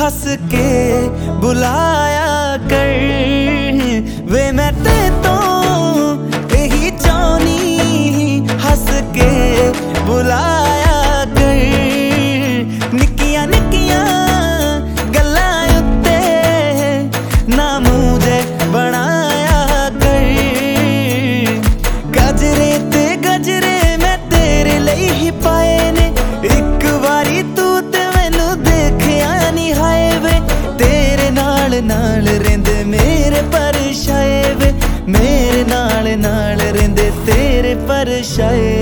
हंस के बुलाया कर वे मैं ते तो यही चाहनी हंस के बुलाया कर निक्कियां निक्कियां गल्लां उत्ते ना मुझे बनाया कर गजरे ते गजरे मैं तेरे लिए ही पाए ने एक बारी तू ते मैनू देखिया नी हाय वे तेरे नाल नाल रेंदे मेरे परछाए वे मेरे नाल नाल रेंदे तेरे परछाए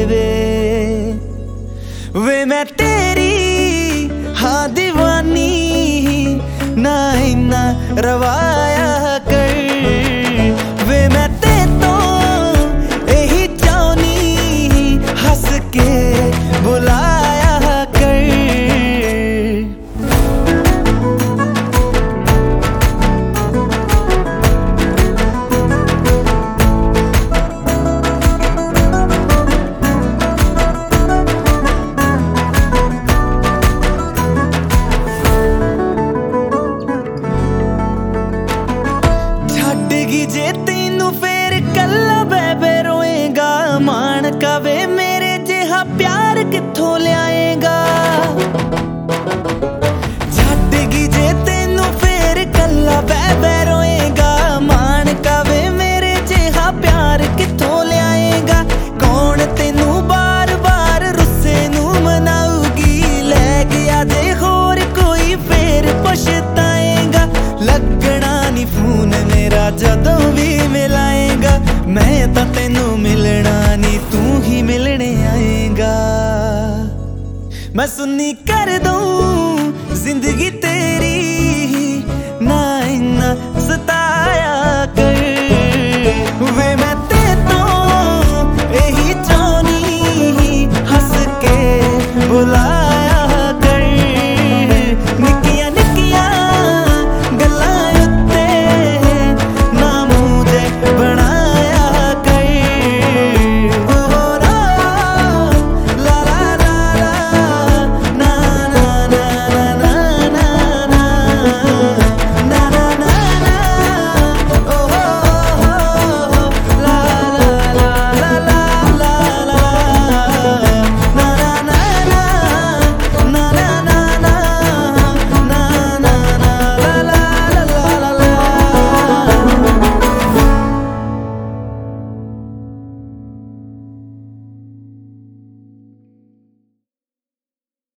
वे मैं तेरी हाँ दीवानी ना इन्ना रवाया कर वे मैं ते तो यही चाहनी हंस के बुलाया कर जे तेनू फेर कल्ला बेबे रोएगा मान कावे मेरे जिहा प्यार कित्थों लियाएगा छड्डगी जे तेनू फेर कल्ला बेबे रोएगा मान कावे मेरे जिहा प्यार कित्थों लियाएगा कौन तेनू बार बार रुस्से नू मनाऊगी ले गया जे होर कोई फेर पछताएगा लगना नी फोन मेरा जदों भी मिलाएगा मैं तो तेनू मिलना नी तू ही मिलने आएगा मैं सुन्नी कर दूं